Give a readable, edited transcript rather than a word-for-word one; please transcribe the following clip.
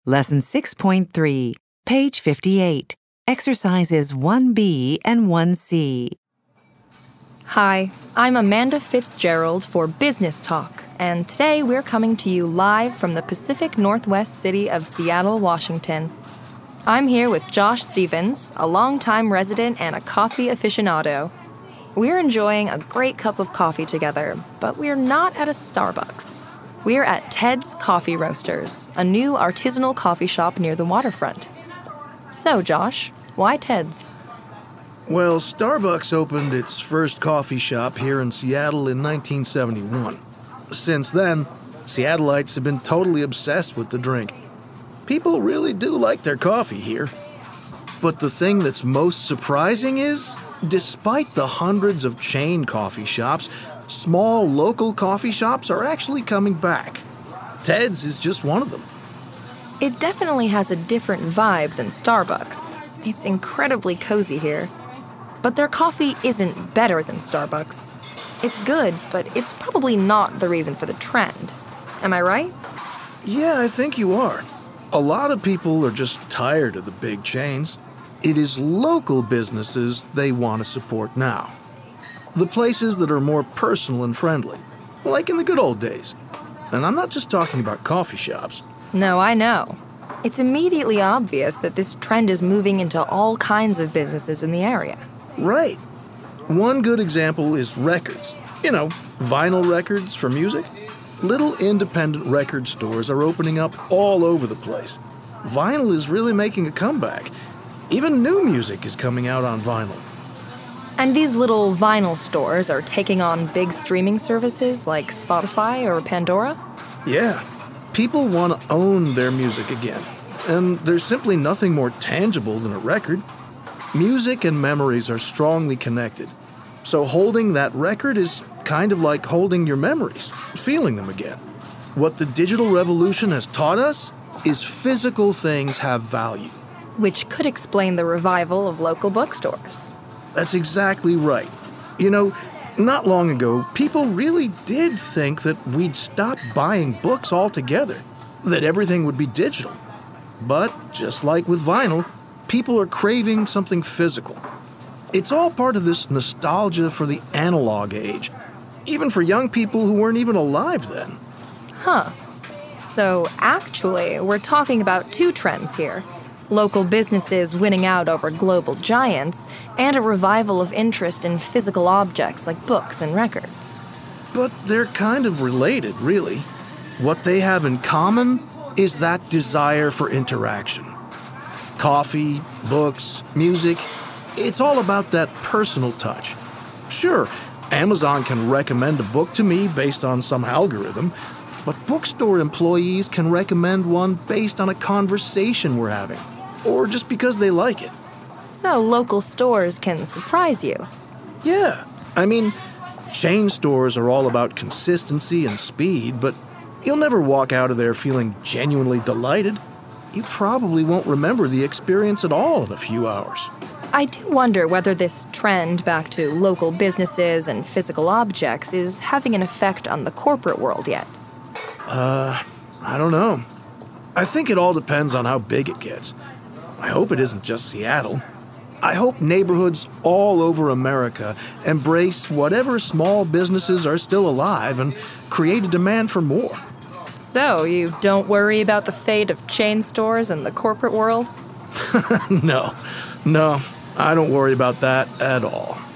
Lesson 6.3, page 58. Exercises 1B and 1C. Hi, I'm Amanda Fitzgerald for Business Talk, and today we're coming to you live from the Pacific Northwest city of Seattle, Washington. I'm here with Josh Stevens, a longtime resident and a coffee aficionado. We're enjoying a great cup of coffee together, but we're not at a Starbucks. We're at Ted's Coffee Roasters, a new artisanal coffee shop near the waterfront. So, Josh, why Ted's? Well, Starbucks opened its first coffee shop here in Seattle in 1971. Since then, Seattleites have been totally obsessed with the drink. People really do like their coffee here. But the thing that's most surprising is, despite the hundreds of chain coffee shops, small local coffee shops are actually coming back. Ted's is just one of them. It definitely has a different vibe than Starbucks. It's incredibly cozy here. But their coffee isn't better than Starbucks. It's good, but it's probably not the reason for the trend. Am I right? Yeah, I think you are. A lot of people are just tired of the big chains. It is local businesses they want to support now. The places that are more personal and friendly, like in the good old days. And I'm not just talking about coffee shops. No, I know. It's immediately obvious that this trend is moving into all kinds of businesses in the area. Right. One good example is records. You know, vinyl records for music. Little independent record stores are opening up all over the place. Vinyl is really making a comeback. Even new music is coming out on vinyl. And these little vinyl stores are taking on big streaming services like Spotify or Pandora? Yeah. People want to own their music again. And there's simply nothing more tangible than a record. Music and memories are strongly connected. So holding that record is kind of like holding your memories, feeling them again. What the digital revolution has taught us is physical things have value. Which could explain the revival of local bookstores. That's exactly right. You know, not long ago, people really did think that we'd stop buying books altogether, that everything would be digital. But, just like with vinyl, people are craving something physical. It's all part of this nostalgia for the analog age, even for young people who weren't even alive then. Huh. So, actually, we're talking about two trends here. Local businesses winning out over global giants, and a revival of interest in physical objects like books and records. But they're kind of related, really. What they have in common is that desire for interaction. Coffee, books, music, it's all about that personal touch. Sure, Amazon can recommend a book to me based on some algorithm, but bookstore employees can recommend one based on a conversation we're having, or just because they like it. So local stores can surprise you. Yeah, I mean, chain stores are all about consistency and speed, but you'll never walk out of there feeling genuinely delighted. You probably won't remember the experience at all in a few hours. I do wonder whether this trend back to local businesses and physical objects is having an effect on the corporate world yet. I don't know. I think it all depends on how big it gets. I hope it isn't just Seattle. I hope neighborhoods all over America embrace whatever small businesses are still alive and create a demand for more. So, you don't worry about the fate of chain stores in the corporate world? No, I don't worry about that at all.